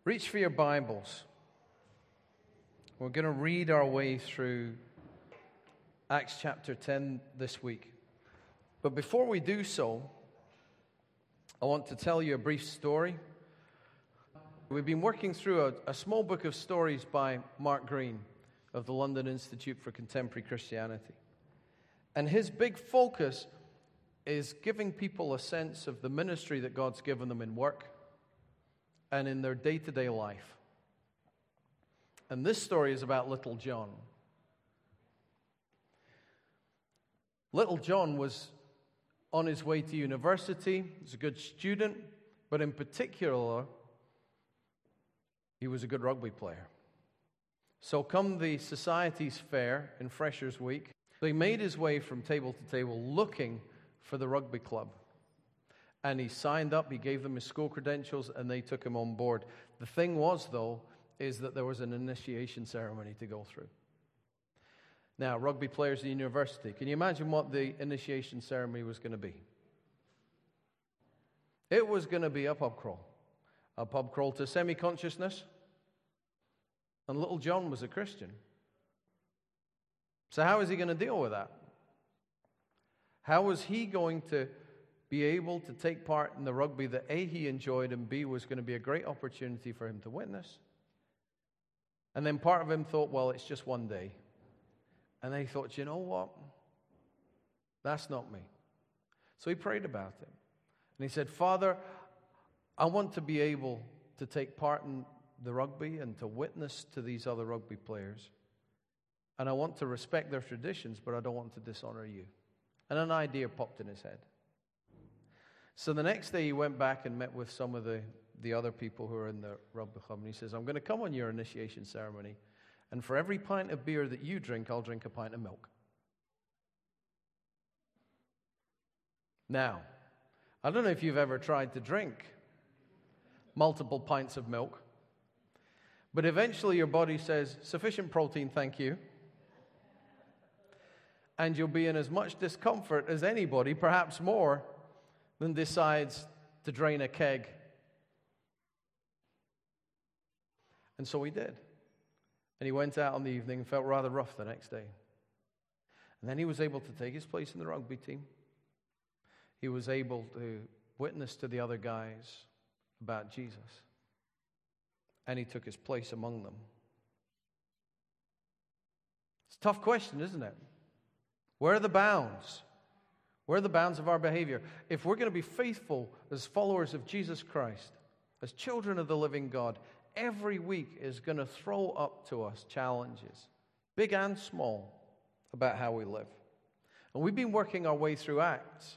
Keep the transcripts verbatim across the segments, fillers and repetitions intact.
Reach for your Bibles. We're going to read our way through Acts chapter ten this week. But before we do so, I want to tell you a brief story. We've been working through a, a small book of stories by Mark Green of the London Institute for Contemporary Christianity. And his big focus is giving people a sense of the ministry that God's given them in work and in their day-to-day life. And this story is about little John. Little John was on his way to university. He was a good student, but in particular, he was a good rugby player. So come the society's fair in Freshers' Week, he made his way from table to table looking for the rugby club. And he signed up, he gave them his school credentials, and they took him on board. The thing was, though, is that there was an initiation ceremony to go through. Now, rugby players at university, can you imagine what the initiation ceremony was going to be? It was going to be a pub crawl. A pub crawl to semi-consciousness. And little John was a Christian. So how is he going to deal with that? How was he going to be able to take part in the rugby that A, he enjoyed, and B, was going to be a great opportunity for him to witness? And then part of him thought, well, it's just one day. And then he thought, you know what? That's not me. So he prayed about it. And he said, Father, I want to be able to take part in the rugby and to witness to these other rugby players. And I want to respect their traditions, but I don't want to dishonor you. And an idea popped in his head. So the next day he went back and met with some of the, the other people who are in the rugby club. And he says, I'm going to come on your initiation ceremony. And for every pint of beer that you drink, I'll drink a pint of milk. Now, I don't know if you've ever tried to drink multiple pints of milk. But eventually your body says, sufficient protein, thank you. And you'll be in as much discomfort as anybody, perhaps more, than decides to drain a keg. And so he did. And he went out in the evening and felt rather rough the next day. And then he was able to take his place in the rugby team. He was able to witness to the other guys about Jesus. And he took his place among them. It's a tough question, isn't it? Where are the bounds? Where are the bounds of our behavior? If we're going to be faithful as followers of Jesus Christ, as children of the living God, every week is going to throw up to us challenges, big and small, about how we live. And we've been working our way through Acts.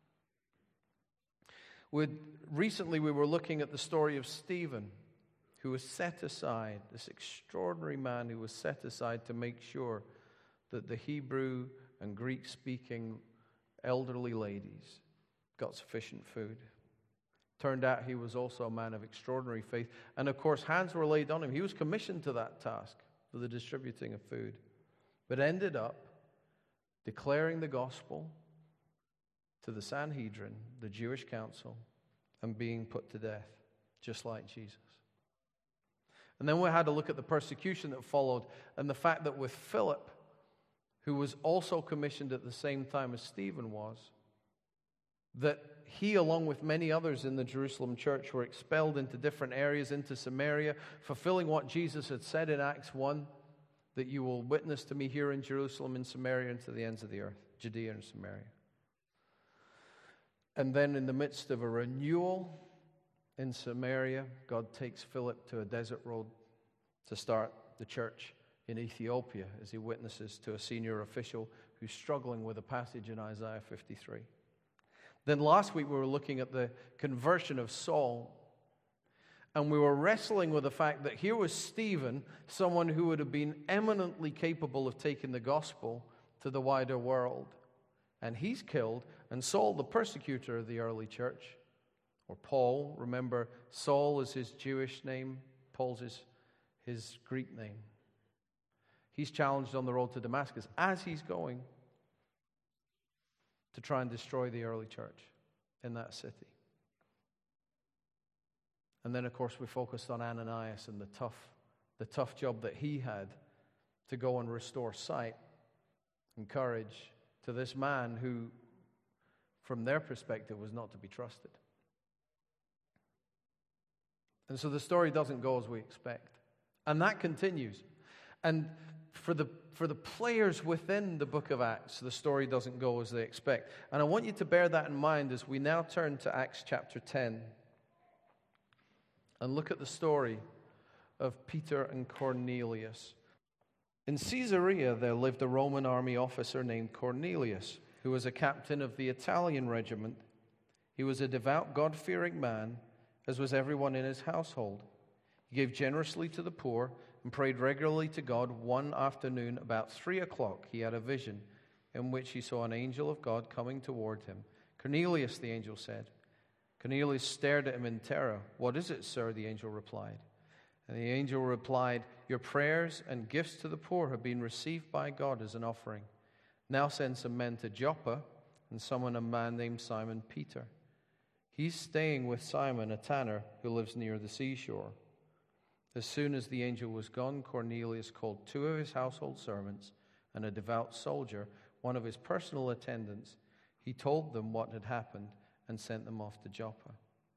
We'd, recently we were looking at the story of Stephen, who was set aside, this extraordinary man who was set aside to make sure that the Hebrew and Greek-speaking elderly ladies got sufficient food. Turned out he was also a man of extraordinary faith. And of course, hands were laid on him. He was commissioned to that task for the distributing of food. But ended up declaring the gospel to the Sanhedrin, the Jewish council, and being put to death, just like Jesus. And then we had to look at the persecution that followed and the fact that with Philip, who was also commissioned at the same time as Stephen was, that he, along with many others in the Jerusalem church, were expelled into different areas, into Samaria, fulfilling what Jesus had said in Acts one, that you will witness to me here in Jerusalem, in Samaria, and to the ends of the earth, Judea and Samaria. And then in the midst of a renewal in Samaria, God takes Philip to a desert road to start the church in Ethiopia as he witnesses to a senior official who's struggling with a passage in Isaiah fifty-three. Then last week we were looking at the conversion of Saul, and we were wrestling with the fact that here was Stephen, someone who would have been eminently capable of taking the gospel to the wider world. And he's killed, and Saul, the persecutor of the early church, or Paul, remember Saul is his Jewish name, Paul's his, his Greek name. He's challenged on the road to Damascus as he's going to try and destroy the early church in that city. And then, of course, we focused on Ananias and the tough, the tough job that he had to go and restore sight and courage to this man who, from their perspective, was not to be trusted. And so the story doesn't go as we expect. And that continues. And for the for the players within the book of Acts, the story doesn't go as they expect. And I want you to bear that in mind as we now turn to Acts chapter ten and look at the story of Peter and Cornelius. In Caesarea, there lived a Roman army officer named Cornelius, who was a captain of the Italian regiment. He was a devout, God-fearing man, as was everyone in his household. He gave generously to the poor and prayed regularly to God. One afternoon, about three o'clock, he had a vision in which he saw an angel of God coming toward him. "Cornelius," the angel said. Cornelius stared at him in terror. "What is it, sir?" the angel replied. And the angel replied, "Your prayers and gifts to the poor have been received by God as an offering. Now send some men to Joppa and summon a man named Simon Peter. He's staying with Simon, a tanner who lives near the seashore." As soon as the angel was gone, Cornelius called two of his household servants and a devout soldier, one of his personal attendants. He told them what had happened and sent them off to Joppa.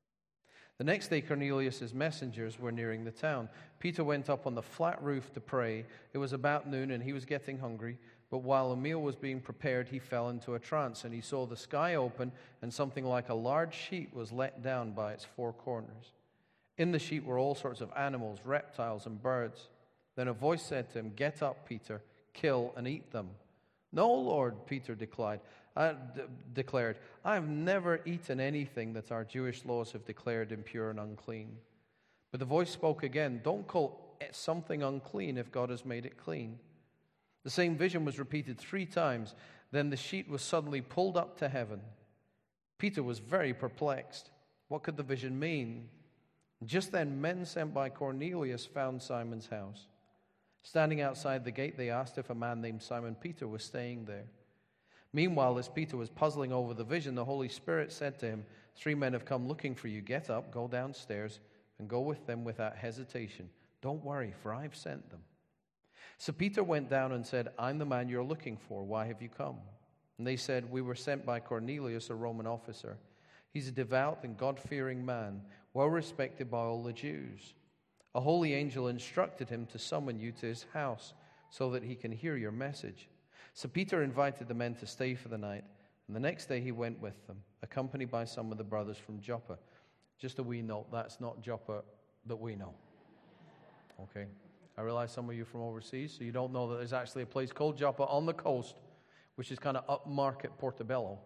The next day, Cornelius' messengers were nearing the town. Peter went up on the flat roof to pray. It was about noon, and he was getting hungry. But while a meal was being prepared, he fell into a trance, and he saw the sky open, and something like a large sheet was let down by its four corners. In the sheet were all sorts of animals, reptiles, and birds. Then a voice said to him, "Get up, Peter, kill and eat them." "No, Lord," Peter declared. I d- declared, "I have never eaten anything that our Jewish laws have declared impure and unclean." But the voice spoke again, "Don't call something unclean if God has made it clean." The same vision was repeated three times. Then the sheet was suddenly pulled up to heaven. Peter was very perplexed. What could the vision mean? Just then, men sent by Cornelius found Simon's house. Standing outside the gate, they asked if a man named Simon Peter was staying there. Meanwhile, as Peter was puzzling over the vision, the Holy Spirit said to him, "Three men have come looking for you. Get up, go downstairs, and go with them without hesitation. Don't worry, for I've sent them." So Peter went down and said, "I'm the man you're looking for. Why have you come?" And they said, "We were sent by Cornelius, a Roman officer. He's a devout and God-fearing man, well respected by all the Jews. A holy angel instructed him to summon you to his house so that he can hear your message." So Peter invited the men to stay for the night, and the next day he went with them, accompanied by some of the brothers from Joppa. Just a wee note, that's not Joppa that we know. Okay? I realize some of you are from overseas, so you don't know that there's actually a place called Joppa on the coast, which is kind of upmarket Portobello.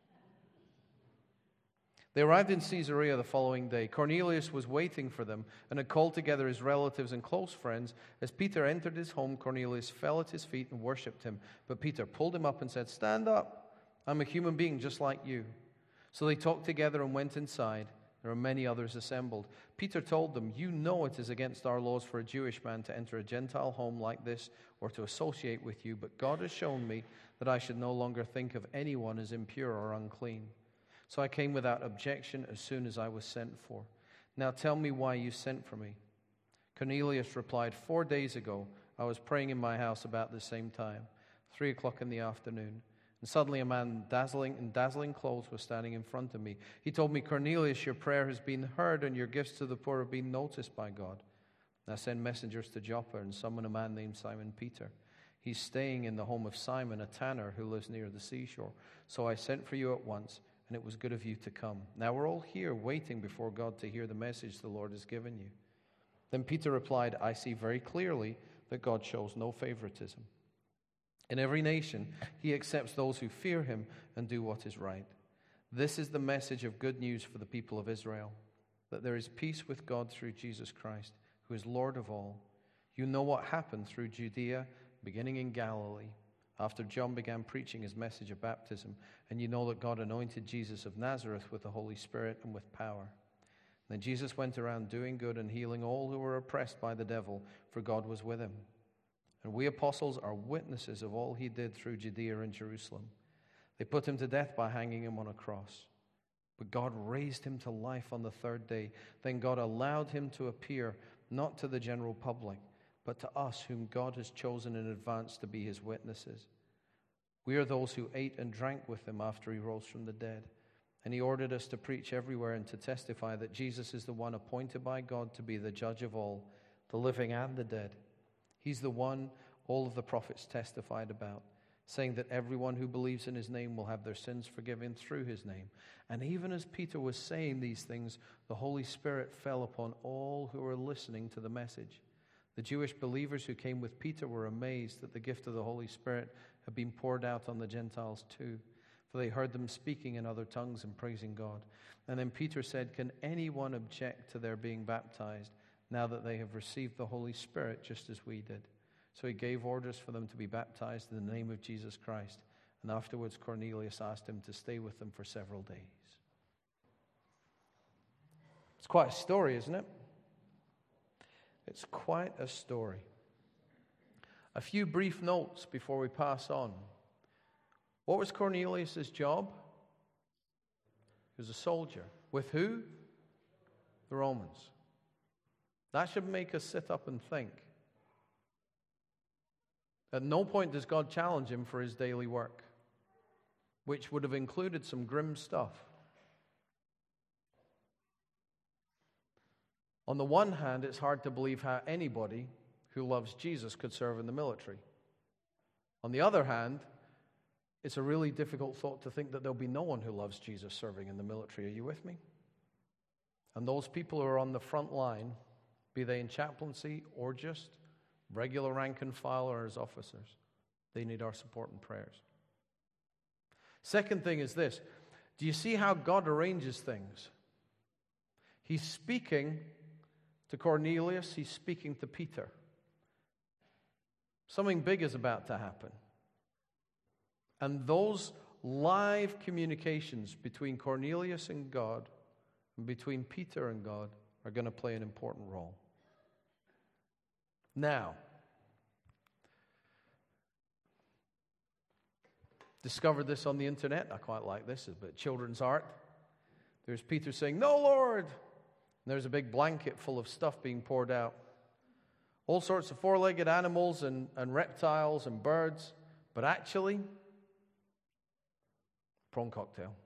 They arrived in Caesarea the following day. Cornelius was waiting for them and had called together his relatives and close friends. As Peter entered his home, Cornelius fell at his feet and worshipped him. But Peter pulled him up and said, "Stand up. I'm a human being just like you." So they talked together and went inside. There were many others assembled. Peter told them, "You know it is against our laws for a Jewish man to enter a Gentile home like this or to associate with you, but God has shown me that I should no longer think of anyone as impure or unclean. So I came without objection as soon as I was sent for. Now tell me why you sent for me." Cornelius replied, "Four days ago, I was praying in my house about the same time, three o'clock in the afternoon. And suddenly a man dazzling in dazzling clothes was standing in front of me. He told me, 'Cornelius, your prayer has been heard and your gifts to the poor have been noticed by God. Now send messengers to Joppa and summon a man named Simon Peter. He's staying in the home of Simon, a tanner who lives near the seashore. So I sent for you at once, and it was good of you to come. Now we're all here waiting before God to hear the message the Lord has given you.' Then Peter replied, 'I see very clearly that God shows no favoritism. In every nation, he accepts those who fear him and do what is right. This is the message of good news for the people of Israel, that there is peace with God through Jesus Christ, who is Lord of all. You know what happened through Judea, beginning in Galilee, after John began preaching his message of baptism, and you know that God anointed Jesus of Nazareth with the Holy Spirit and with power. Then Jesus went around doing good and healing all who were oppressed by the devil, for God was with him. And we apostles are witnesses of all he did through Judea and Jerusalem. They put him to death by hanging him on a cross. But God raised him to life on the third day. Then God allowed him to appear, not to the general public, but to us whom God has chosen in advance to be his witnesses. We are those who ate and drank with him after he rose from the dead. And he ordered us to preach everywhere and to testify that Jesus is the one appointed by God to be the judge of all, the living and the dead. He's the one all of the prophets testified about, saying that everyone who believes in his name will have their sins forgiven through his name. And even as Peter was saying these things, the Holy Spirit fell upon all who were listening to the message. The Jewish believers who came with Peter were amazed that the gift of the Holy Spirit had been poured out on the Gentiles too, for they heard them speaking in other tongues and praising God. And then Peter said, "Can anyone object to their being baptized now that they have received the Holy Spirit just as we did?" So he gave orders for them to be baptized in the name of Jesus Christ. And afterwards Cornelius asked him to stay with them for several days. It's quite a story, isn't it? It's quite a story. A few brief notes before we pass on. What was Cornelius' job? He was a soldier. With who? The Romans. That should make us sit up and think. At no point does God challenge him for his daily work, which would have included some grim stuff. On the one hand, it's hard to believe how anybody who loves Jesus could serve in the military. On the other hand, it's a really difficult thought to think that there'll be no one who loves Jesus serving in the military. Are you with me? And those people who are on the front line, be they in chaplaincy or just regular rank and file or as officers, they need our support and prayers. Second thing is this. Do you see how God arranges things? He's speaking to Cornelius. He's speaking to Peter. Something big is about to happen. And those live communications between Cornelius and God and between Peter and God are going to play an important role. Now, discovered this on the internet. I quite like this. It's a bit children's art. There's Peter saying, "No, Lord." And there's a big blanket full of stuff being poured out. All sorts of four-legged animals and, and reptiles and birds. But actually, prawn cocktail.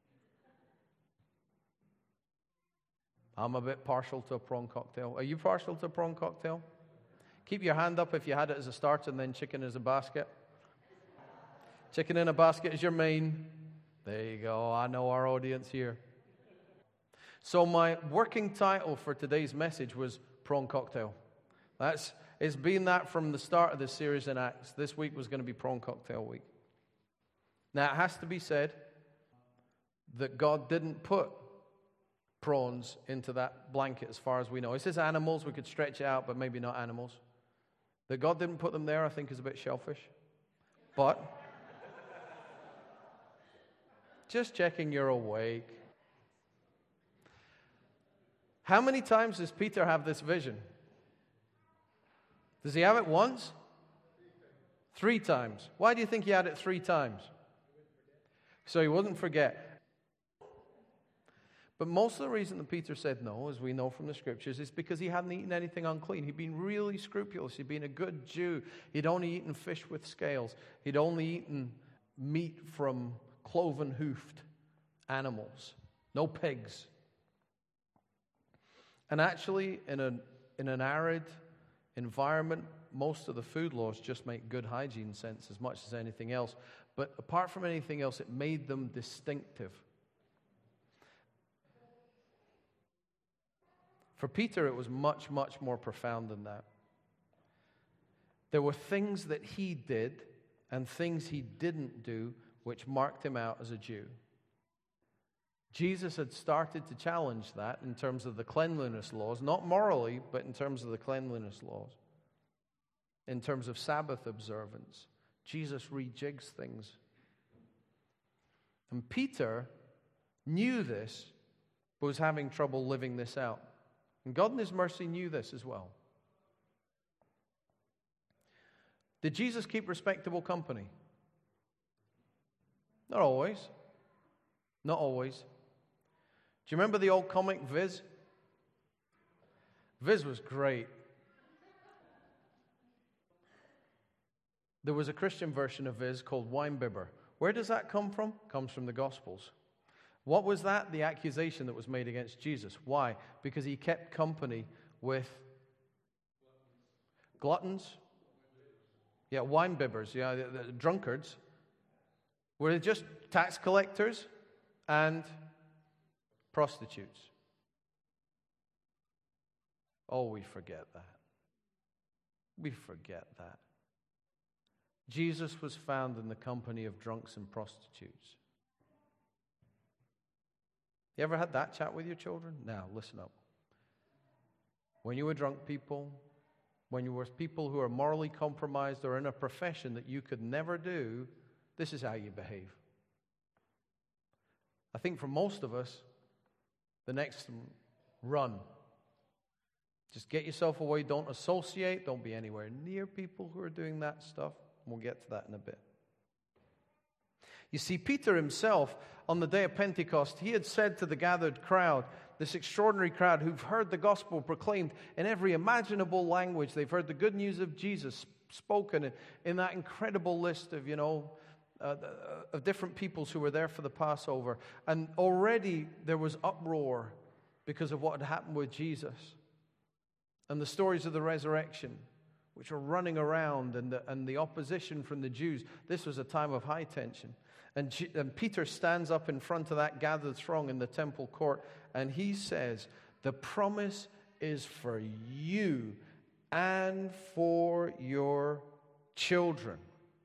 I'm a bit partial to a prawn cocktail. Are you partial to a prawn cocktail? Keep your hand up if you had it as a starter and then chicken as a basket. Chicken in a basket is your main. There you go. I know our audience here. So my working title for today's message was Prawn Cocktail. That's it's been that from the start of this series in Acts. This week was going to be Prawn Cocktail Week. Now it has to be said that God didn't put prawns into that blanket as far as we know. It says animals. We could stretch it out, but maybe not animals. That God didn't put them there, I think, is a bit shellfish. But just checking you're awake. How many times does Peter have this vision? Does he have it once? Three times. Why do you think he had it three times? So he wouldn't forget. But most of the reason that Peter said no, as we know from the scriptures, is because he hadn't eaten anything unclean. He'd been really scrupulous. He'd been a good Jew. He'd only eaten fish with scales. He'd only eaten meat from cloven-hoofed animals. No pigs. And actually, in, a, in an arid environment, most of the food laws just make good hygiene sense as much as anything else. But apart from anything else, it made them distinctive. For Peter, it was much, much more profound than that. There were things that he did and things he didn't do which marked him out as a Jew. Jesus had started to challenge that in terms of the cleanliness laws, not morally, but in terms of the cleanliness laws. In terms of Sabbath observance, Jesus rejigs things. And Peter knew this, but was having trouble living this out. And God in His mercy knew this as well. Did Jesus keep respectable company? Not always. Not always. you remember the old comic Viz? Viz was great. There was a Christian version of Viz called Winebibber. Where does that come from? It comes from the Gospels. What was that? The accusation that was made against Jesus. Why? Because he kept company with gluttons. Yeah, winebibbers, yeah, the, the drunkards. Were they just tax collectors and prostitutes? Oh, we forget that. We forget that. Jesus was found in the company of drunks and prostitutes. You ever had that chat with your children? Now, listen up. When you were drunk people, when you were people who are morally compromised or in a profession that you could never do, this is how you behave. I think for most of us, the next run. Just get yourself away. Don't associate. Don't be anywhere near people who are doing that stuff. We'll get to that in a bit. You see, Peter himself, on the day of Pentecost, he had said to the gathered crowd, this extraordinary crowd who've heard the gospel proclaimed in every imaginable language. They've heard the good news of Jesus spoken in, in that incredible list of, you know, uh, of different peoples who were there for the Passover. And already there was uproar because of what had happened with Jesus. And the stories of the resurrection, which were running around, and the, and the opposition from the Jews. This was a time of high tension. And, G, and Peter stands up in front of that gathered throng in the temple court, and he says, the promise is for you and for your children.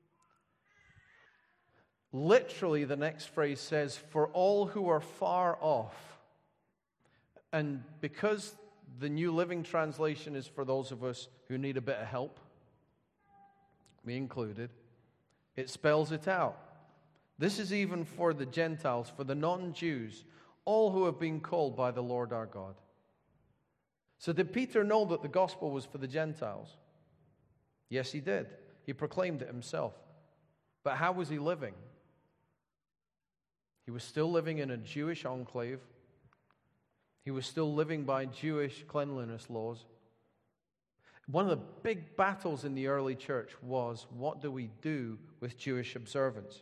Literally, the next phrase says, for all who are far off. And because the New Living Translation is for those of us who need a bit of help, me included, it spells it out. This is even for the Gentiles, for the non-Jews, all who have been called by the Lord our God. So did Peter know that the gospel was for the Gentiles? Yes, he did. He proclaimed it himself. But how was he living? He was still living in a Jewish enclave. He was still living by Jewish cleanliness laws. One of the big battles in the early church was, what do we do with Jewish observance?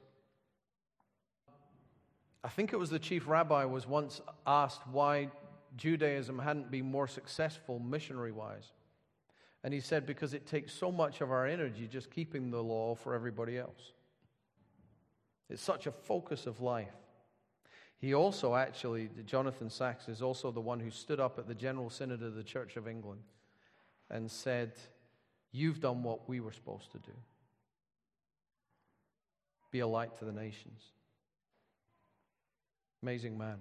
I think it was the chief rabbi was once asked why Judaism hadn't been more successful missionary-wise. And he said, because it takes so much of our energy just keeping the law for everybody else. It's such a focus of life. He also actually, Jonathan Sacks is also the one who stood up at the General Synod of the Church of England and said, you've done what we were supposed to do. Be a light to the nations. Amazing man.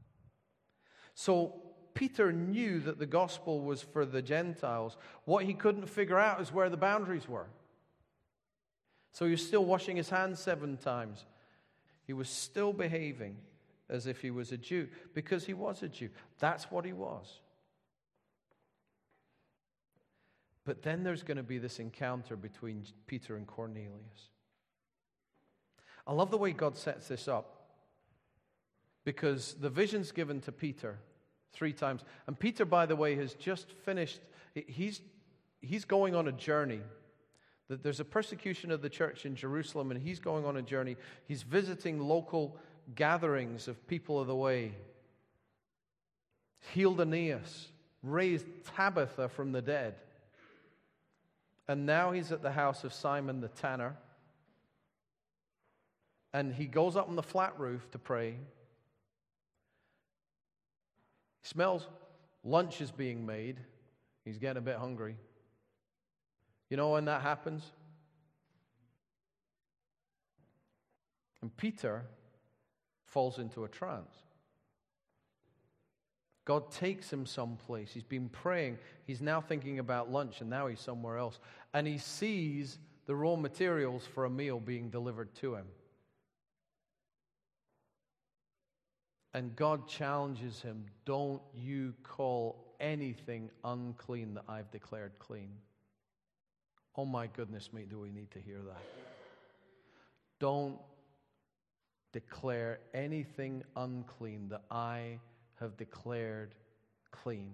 So Peter knew that the gospel was for the Gentiles. What he couldn't figure out is where the boundaries were. So he was still washing his hands seven times. He was still behaving as if he was a Jew, because he was a Jew. That's what he was. But then there's going to be this encounter between Peter and Cornelius. I love the way God sets this up, because the vision's given to Peter three times. And Peter, by the way, has just finished, he's, he's going on a journey. There's a persecution of the church in Jerusalem, and he's going on a journey. He's visiting local gatherings of people of the way. Healed Aeneas, raised Tabitha from the dead. And now he's at the house of Simon the tanner. And he goes up on the flat roof to pray. He smells lunch is being made. He's getting a bit hungry. You know when that happens? And Peter falls into a trance. God takes him someplace. He's been praying. He's now thinking about lunch, and now he's somewhere else. And he sees the raw materials for a meal being delivered to him. And God challenges him, don't you call anything unclean that I've declared clean. Oh my goodness me, do we need to hear that? Don't declare anything unclean that I have declared clean.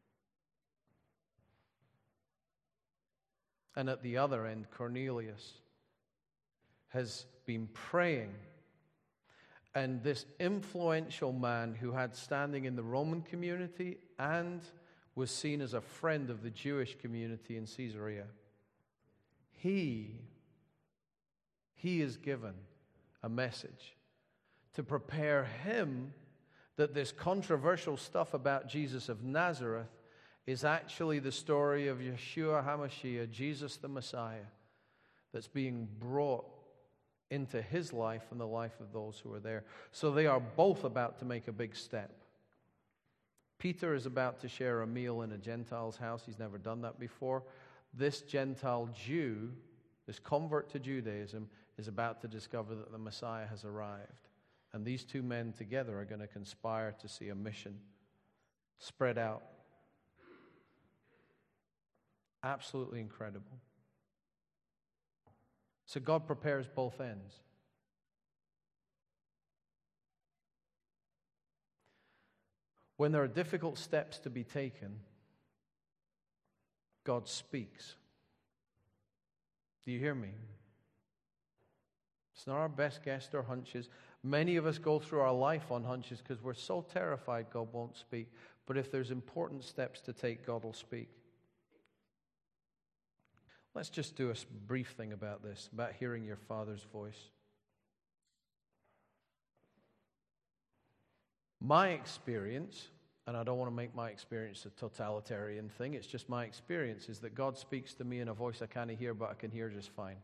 And at the other end, Cornelius has been praying. And this influential man who had standing in the Roman community and was seen as a friend of the Jewish community in Caesarea, he, he is given a message to prepare him that this controversial stuff about Jesus of Nazareth is actually the story of Yeshua HaMashiach, Jesus the Messiah, that's being brought into his life and the life of those who are there. So they are both about to make a big step. Peter is about to share a meal in a Gentile's house. He's never done that before. This Gentile Jew, this convert to Judaism, is about to discover that the Messiah has arrived. And these two men together are going to conspire to see a mission spread out. Absolutely incredible. So God prepares both ends. When there are difficult steps to be taken, God speaks. Do you hear me? It's not our best guess or hunches. Many of us go through our life on hunches because we're so terrified God won't speak. But if there's important steps to take, God will speak. Let's just do a brief thing about this, about hearing your Father's voice. My experience, and I don't want to make my experience a totalitarian thing, it's just my experience, is that God speaks to me in a voice I can't hear, but I can hear just fine.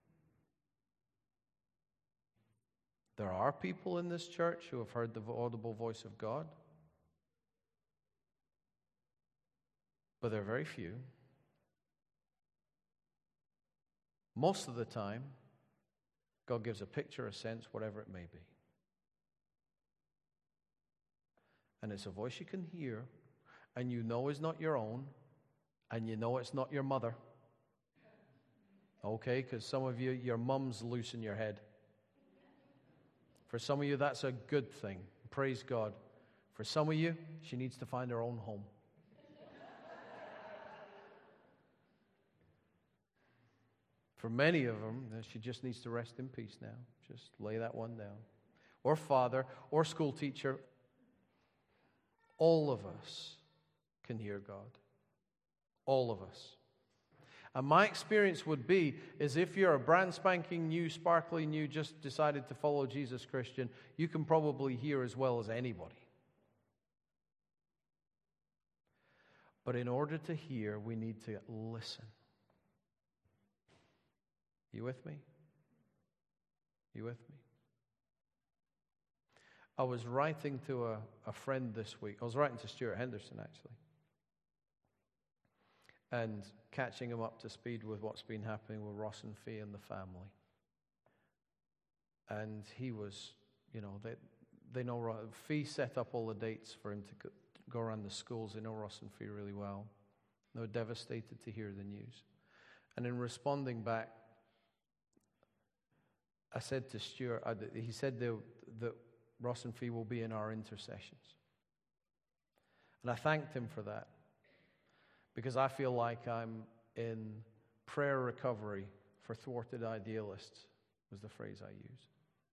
There are people in this church who have heard the audible voice of God, but they're very few. Most of the time, God gives a picture, a sense, whatever it may be. And it's a voice you can hear, and you know is not your own, and you know it's not your mother. Okay, because some of you, your mum's loose in your head. For some of you, that's a good thing. Praise God. For some of you, she needs to find her own home. For many of them, she just needs to rest in peace now. Just lay that one down. Or father, or school teacher. All of us can hear God. All of us. And my experience would be, is if you're a brand spanking new, sparkly new, just decided to follow Jesus Christian, you can probably hear as well as anybody. But in order to hear, we need to listen. You with me? You with me? I was writing to a, a friend this week. I was writing to Stuart Henderson, actually. And catching him up to speed with what's been happening with Ross and Fee and the family. And he was, you know, they, they know, Fee set up all the dates for him to go around the schools. They know Ross and Fee really well. They were devastated to hear the news. And in responding back, I said to Stuart, I, he said that, that Ross and Fee will be in our intercessions. And I thanked him for that, because I feel like I'm in prayer recovery for thwarted idealists, was the phrase I used.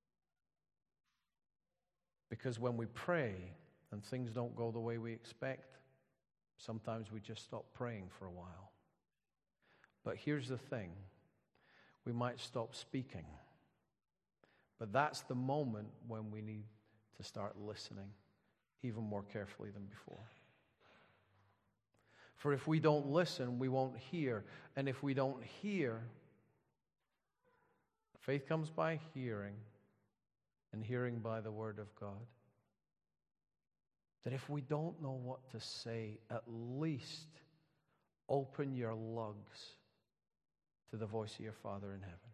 Because when we pray and things don't go the way we expect, sometimes we just stop praying for a while. But here's the thing, we might stop speaking. But that's the moment when we need to start listening even more carefully than before. For if we don't listen, we won't hear. And if we don't hear, faith comes by hearing, and hearing by the word of God. That if we don't know what to say, at least open your lugs to the voice of your Father in heaven.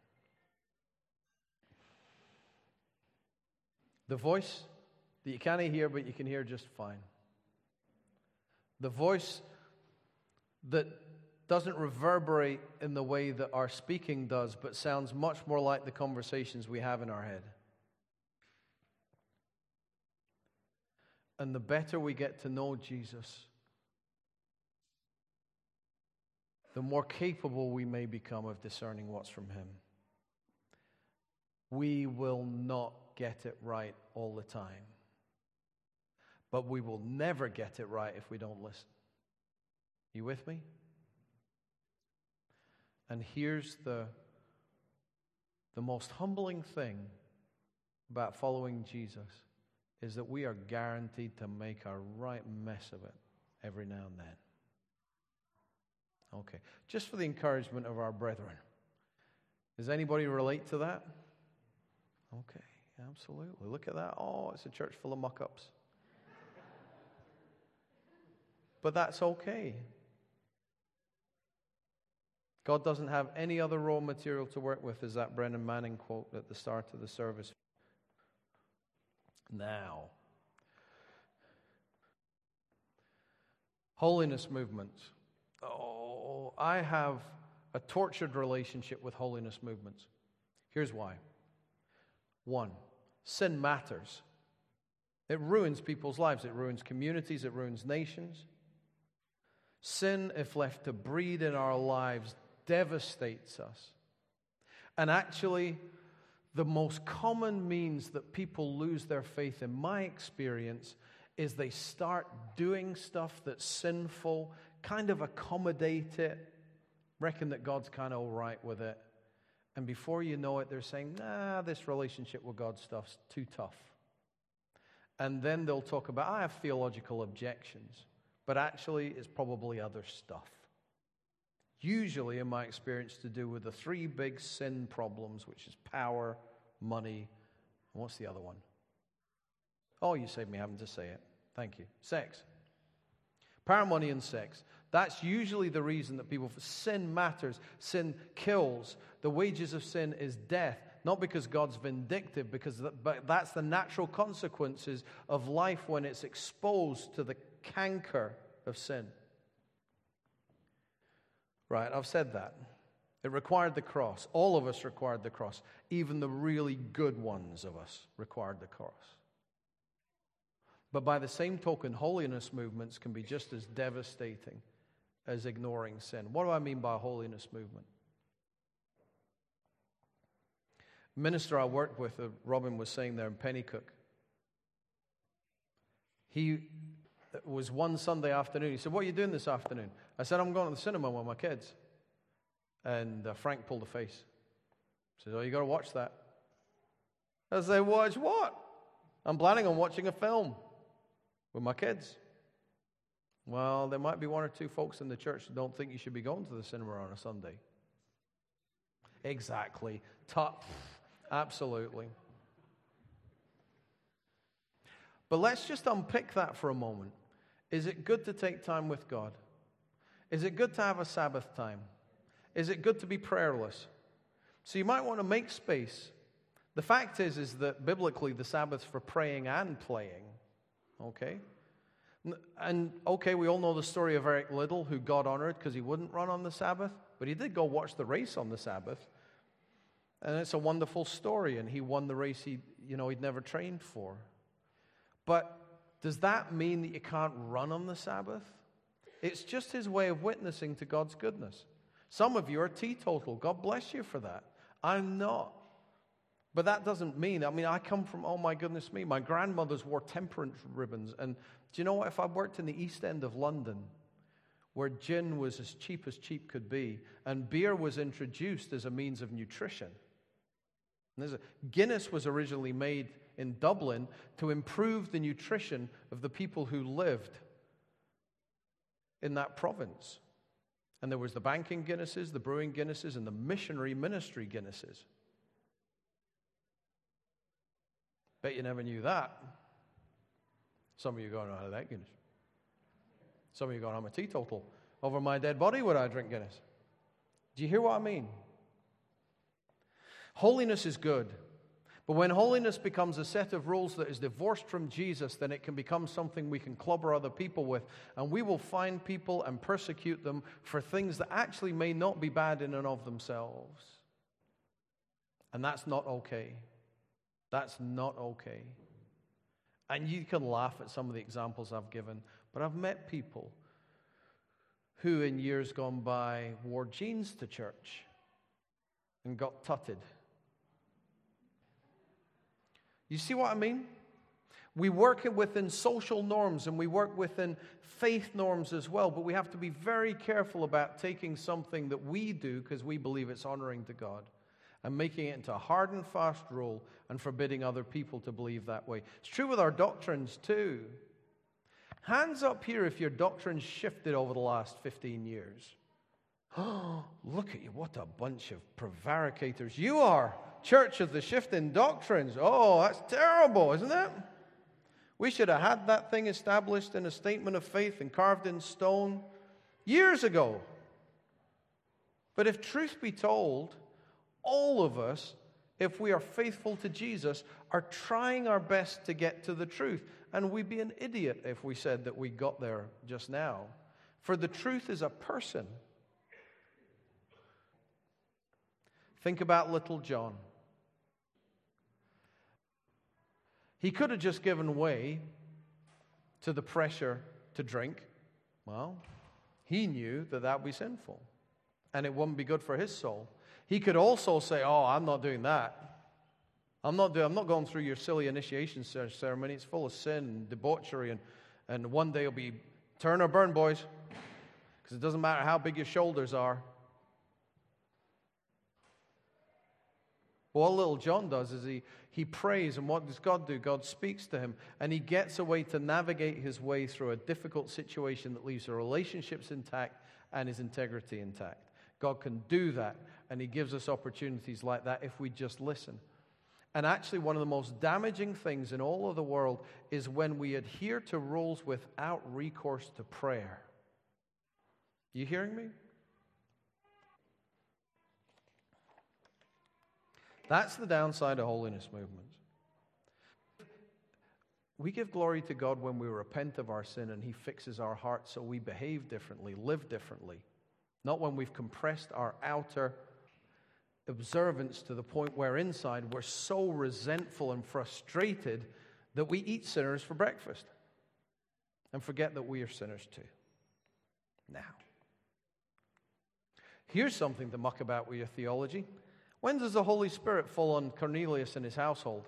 The voice that you can't hear, but you can hear just fine. The voice that doesn't reverberate in the way that our speaking does, but sounds much more like the conversations we have in our head. and the better we get to know Jesus, the more capable we may become of discerning what's from him. We will not get it right all the time, but we will never get it right if we don't listen. You with me? And here's the, the most humbling thing about following Jesus is that we are guaranteed to make a right mess of it every now and then. Okay, just for the encouragement of our brethren. Does anybody relate to that? Okay, absolutely. Look at that. Oh, it's a church full of muck-ups. But that's okay. God doesn't have any other raw material to work with, as that Brennan Manning quote at the start of the service. Now, holiness movements. Oh, I have a tortured relationship with holiness movements. Here's why. One, sin matters. It ruins people's lives. It ruins communities. It ruins nations. Sin, if left to breed in our lives, devastates us. And actually, the most common means that people lose their faith, in my experience, is they start doing stuff that's sinful, kind of accommodate it, reckon that God's kind of all right with it. And before you know it, they're saying, nah, this relationship with God stuff's too tough. And then they'll talk about, I have theological objections. But actually, it's probably other stuff. Usually, in my experience, to do with the three big sin problems, which is power, money, and what's the other one? Oh, you saved me having to say it. Thank you. Sex. Power, money, and sex. That's usually the reason that people... Sin matters. Sin kills. The wages of sin is death. Not because God's vindictive, because that, but that's the natural consequences of life when it's exposed to the canker of sin. Right, I've said that. It required the cross. All of us required the cross. Even the really good ones of us required the cross. But by the same token, holiness movements can be just as devastating as ignoring sin. What do I mean by a holiness movement? The minister I worked with, uh, Robin was saying there in Pennycook, he it was one Sunday afternoon. He said, what are you doing this afternoon? I said, I'm going to the cinema with my kids. And uh, Frank pulled a face. He said, oh, you got to watch that. I said, watch what? I'm planning on watching a film with my kids. Well, there might be one or two folks in the church who don't think you should be going to the cinema on a Sunday. Exactly. Tough. Absolutely. But let's just unpick that for a moment. Is it good to take time with God? Is it good to have a Sabbath time? Is it good to be prayerless? So you might want to make space. The fact is, is that biblically the Sabbath's for praying and playing. Okay? And okay, we all know the story of Eric Liddell, who God honored because he wouldn't run on the Sabbath, but he did go watch the race on the Sabbath. And it's a wonderful story, and he won the race he, you know, he'd never trained for. But does that mean that you can't run on the Sabbath? It's just his way of witnessing to God's goodness. Some of you are teetotal. God bless you for that. I'm not. But that doesn't mean, I mean, I come from, oh my goodness me, my grandmothers wore temperance ribbons. And do you know what? If I worked in the East End of London, where gin was as cheap as cheap could be, and beer was introduced as a means of nutrition. And a, Guinness was originally made in Dublin to improve the nutrition of the people who lived in that province. And there was the banking Guinnesses, the brewing Guinnesses, and the missionary ministry Guinnesses. Bet you never knew that. Some of you going, oh, that Guinness. Some of you going, I'm a teetotal. Over my dead body would I drink Guinness? Do you hear what I mean? Holiness is good. But when holiness becomes a set of rules that is divorced from Jesus, then it can become something we can clobber other people with. And we will find people and persecute them for things that actually may not be bad in and of themselves. And that's not okay. That's not okay. And you can laugh at some of the examples I've given, but I've met people who in years gone by wore jeans to church and got tutted. You see what I mean? We work within social norms and we work within faith norms as well, but we have to be very careful about taking something that we do because we believe it's honoring to God and making it into a hard and fast rule and forbidding other people to believe that way. It's true with our doctrines too. Hands up here if your doctrine's shifted over the last fifteen years. Oh, look at you, what a bunch of prevaricators you are. Church of the Shifting Doctrines. Oh, that's terrible, isn't it? We should have had that thing established in a statement of faith and carved in stone years ago. But if truth be told, all of us, if we are faithful to Jesus, are trying our best to get to the truth. And we'd be an idiot if we said that we got there just now. For the truth is a person. Think about little John. He could have just given way to the pressure to drink. Well, he knew that that would be sinful, and it wouldn't be good for his soul. He could also say, oh, I'm not doing that. I'm not doing, I'm not going through your silly initiation ceremony. It's full of sin and debauchery, and, and one day it'll be turn or burn, boys, because it doesn't matter how big your shoulders are. What little John does is he, he prays, and what does God do? God speaks to him, and he gets a way to navigate his way through a difficult situation that leaves the relationships intact and his integrity intact. God can do that, and he gives us opportunities like that if we just listen. And actually, one of the most damaging things in all of the world is when we adhere to rules without recourse to prayer. You hearing me? That's the downside of holiness movements. We give glory to God when we repent of our sin and he fixes our hearts so we behave differently, live differently. Not when we've compressed our outer observance to the point where inside we're so resentful and frustrated that we eat sinners for breakfast and forget that we are sinners too. Now, here's something to muck about with your theology. When does the Holy Spirit fall on Cornelius and his household?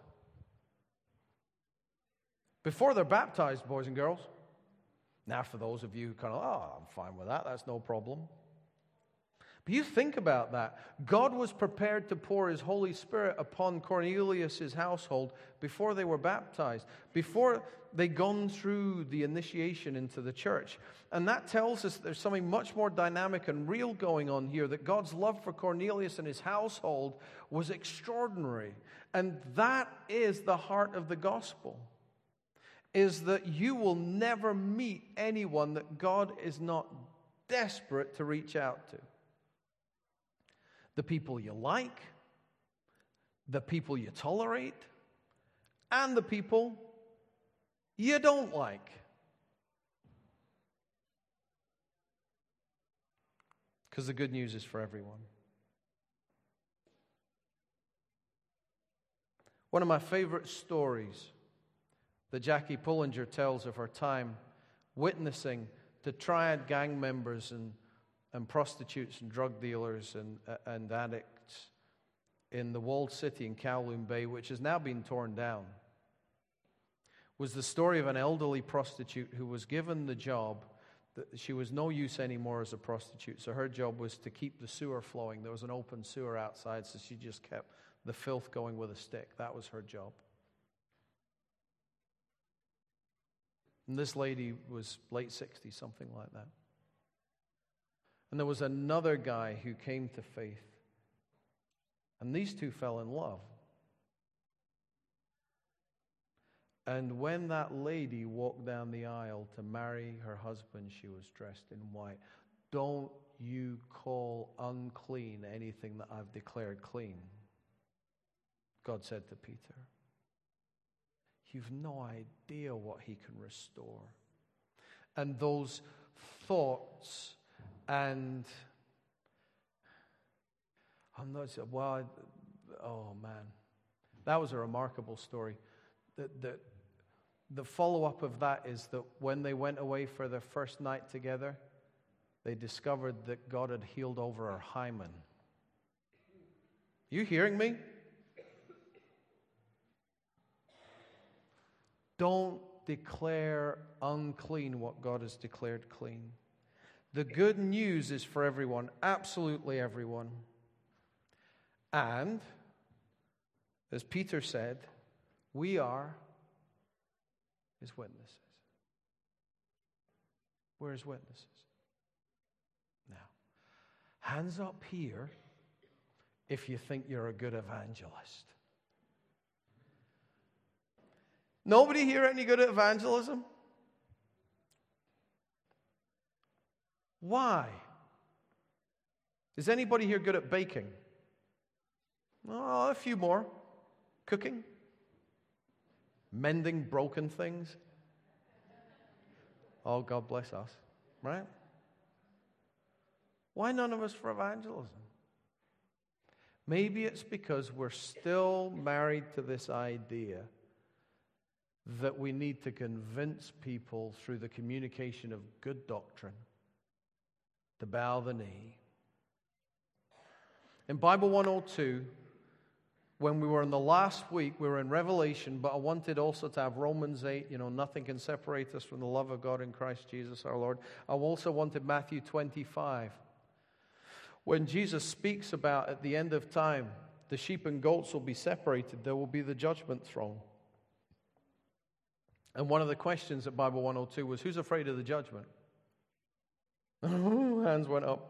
Before they're baptized, boys and girls. Now, for those of you who kind of, oh, I'm fine with that, that's no problem. But you think about that. God was prepared to pour his Holy Spirit upon Cornelius' household before they were baptized, before they'd gone through the initiation into the church. And that tells us there's something much more dynamic and real going on here, that God's love for Cornelius and his household was extraordinary. And that is the heart of the gospel, is that you will never meet anyone that God is not desperate to reach out to. The people you like, the people you tolerate, and the people you don't like. Because the good news is for everyone. One of my favorite stories that Jackie Pullinger tells of her time witnessing to triad gang members and and prostitutes and drug dealers and, uh, and addicts in the walled city in Kowloon Bay, which has now been torn down, was the story of an elderly prostitute who was given the job that she was no use anymore as a prostitute, so her job was to keep the sewer flowing. There was an open sewer outside, so she just kept the filth going with a stick. That was her job. And this lady was late sixties, something like that. And there was another guy who came to faith. And these two fell in love. And when that lady walked down the aisle to marry her husband, she was dressed in white. Don't you call unclean anything that I've declared clean, God said to Peter. You've no idea what he can restore. And those thoughts and I'm not saying, well, oh man, that was a remarkable story. That, that the follow-up of that is that when they went away for their first night together, they discovered that God had healed over her hymen. You hearing me? Don't declare unclean what God has declared clean. The good news is for everyone, absolutely everyone. And, as Peter said, we are his witnesses. We're his witnesses. Now, hands up here if you think you're a good evangelist. Nobody here any good at evangelism? Why? Is anybody here good at baking? Oh, a few more. Cooking? Mending broken things? Oh, God bless us. Right? Why none of us for evangelism? Maybe it's because we're still married to this idea that we need to convince people through the communication of good doctrine to bow the knee. In Bible one oh two, when we were in the last week, we were in Revelation, but I wanted also to have Romans eight, you know, nothing can separate us from the love of God in Christ Jesus our Lord. I also wanted Matthew twenty-five. When Jesus speaks about at the end of time, the sheep and goats will be separated, there will be the judgment throne. And one of the questions at Bible one oh two was, who's afraid of the judgment? Hands went up.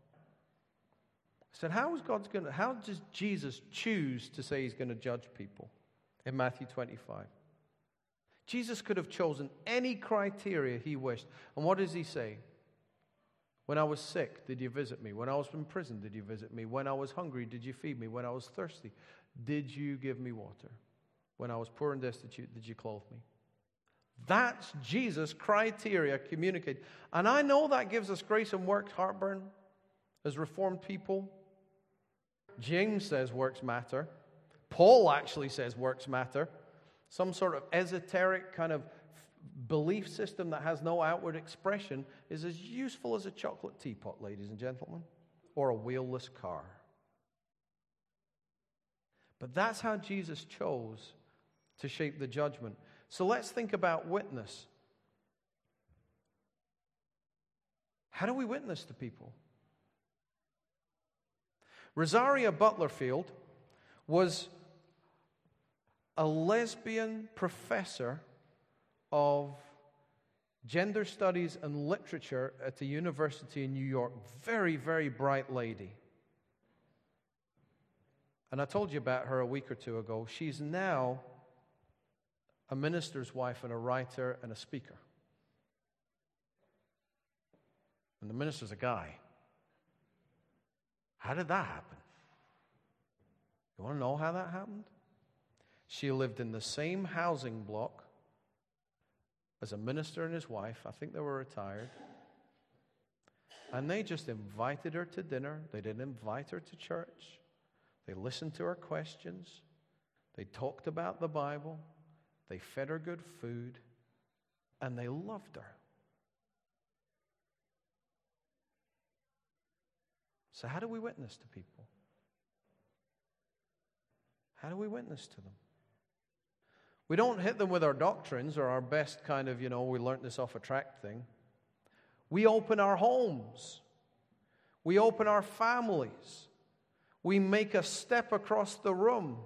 I said, how is God's going to, how does Jesus choose to say he's going to judge people in Matthew twenty-five? Jesus could have chosen any criteria he wished. And what does he say? When I was sick, did you visit me? When I was in prison, did you visit me? When I was hungry, did you feed me? When I was thirsty, did you give me water? When I was poor and destitute, did you clothe me? That's Jesus' criteria communicated. And I know that gives us grace and works heartburn as Reformed people. James says works matter. Paul actually says works matter. Some sort of esoteric kind of belief system that has no outward expression is as useful as a chocolate teapot, ladies and gentlemen, or a wheelless car. But that's how Jesus chose to shape the judgment. So let's think about witness. How do we witness to people? Rosaria Butterfield was a lesbian professor of gender studies and literature at the University in New York. Very, very bright lady. And I told you about her a week or two ago. She's now a minister's wife and a writer and a speaker. And the minister's a guy. How did that happen? You want to know how that happened? She lived in the same housing block as a minister and his wife. I think they were retired. And they just invited her to dinner. They didn't invite her to church. They listened to her questions. They talked about the Bible. They fed her good food. And they loved her. So how do we witness to people? How do we witness to them? We don't hit them with our doctrines or our best kind of, you know, we learned this off a tract thing. We open our homes. We open our families. We make a step across the room.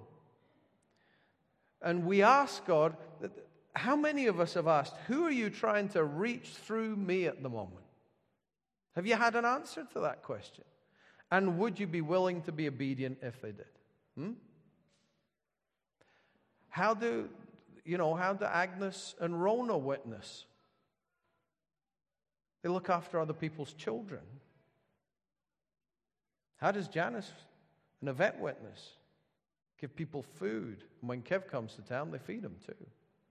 And we ask God, how many of us have asked, who are you trying to reach through me at the moment? Have you had an answer to that question? And would you be willing to be obedient if they did? Hmm? How do, you know, how do Agnes and Rona witness? They look after other people's children. How does Janice and Yvette witness? Give people food. And when Kev comes to town, they feed him too.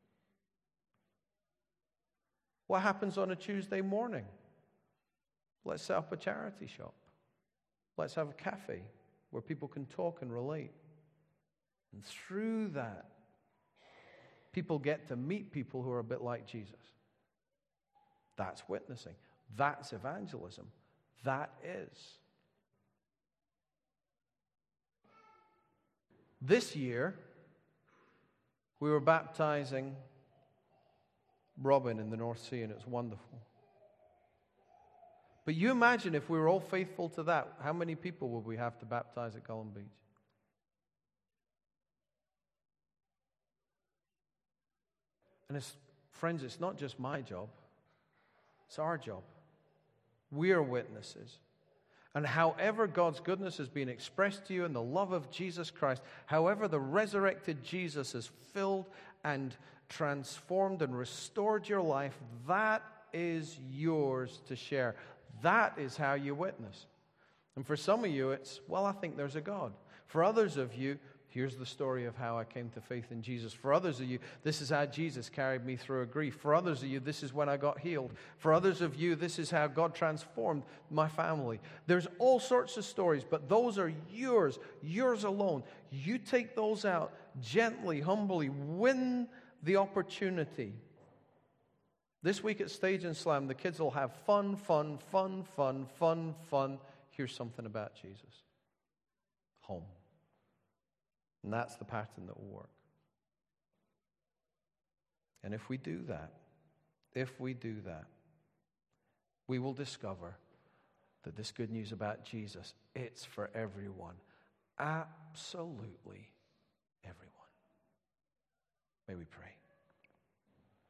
What happens on a Tuesday morning? Let's set up a charity shop. Let's have a cafe where people can talk and relate. And through that, people get to meet people who are a bit like Jesus. That's witnessing. That's evangelism. That is. This year, we were baptizing Robin in the North Sea, and it's wonderful. But you imagine if we were all faithful to that, how many people would we have to baptize at Cullen Beach? And it's, friends, it's not just my job. It's our job. We are witnesses. And however God's goodness has been expressed to you in the love of Jesus Christ, however the resurrected Jesus has filled and transformed and restored your life, that is yours to share. That is how you witness. And for some of you, it's, well, I think there's a God. For others of you, here's the story of how I came to faith in Jesus. For others of you, this is how Jesus carried me through a grief. For others of you, this is when I got healed. For others of you, this is how God transformed my family. There's all sorts of stories, but those are yours, yours alone. You take those out gently, humbly, win the opportunity. This week at Stage and Slam, the kids will have fun, fun, fun, fun, fun, fun. Here's something about Jesus. Home. And that's the pattern that will work. And if we do that, if we do that, we will discover that this good news about Jesus, it's for everyone. Absolutely everyone. May we pray.